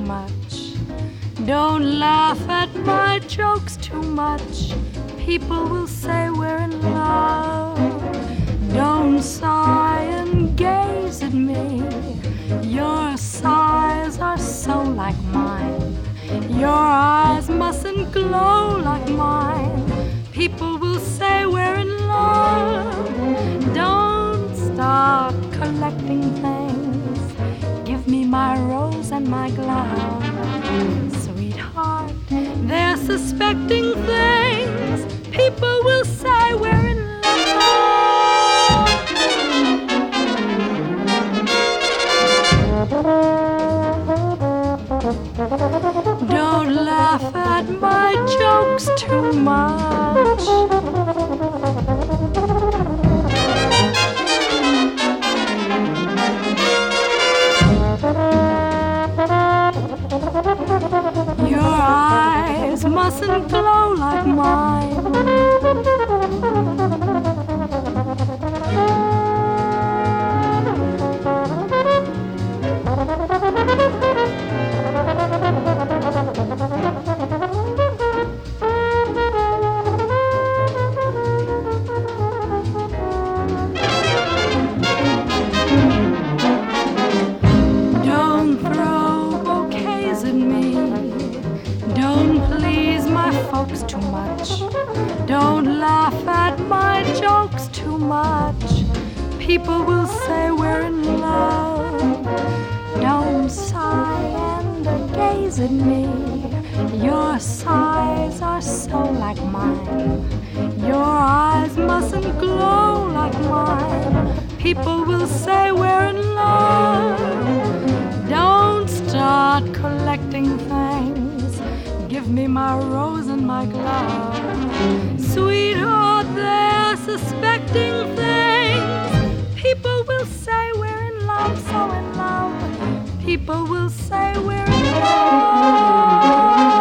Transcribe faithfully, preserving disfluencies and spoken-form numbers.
much. Don't laugh at my jokes too much. People will say we're in love. Don't sigh and gaze at me. Your sighs are so like mine. Your eyes mustn't glow like mine. People will say we're in love. Don't start collecting things. Give me my rose and my glove. Sweetheart, they're suspecting things. People will say we're in love. Don't laugh at my jokes too much. Your eyes mustn't glow like mine. Don't throw bouquets at me. Don't please my folks too much. Don't laugh at my jokes too much. People will say we're in love. Don't sigh and gaze at me. Your sighs are so like mine. Your eyes mustn't glow like mine. People will say we're in love. Don't start collecting things. Give me my rose and my glove. Sweetheart, they're suspecting things. People will say we're in love, so in love. People will say we're in love.